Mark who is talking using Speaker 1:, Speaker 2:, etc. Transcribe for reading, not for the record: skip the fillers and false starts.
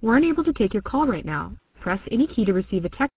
Speaker 1: We're unable to take your call right now. Press any key to receive a text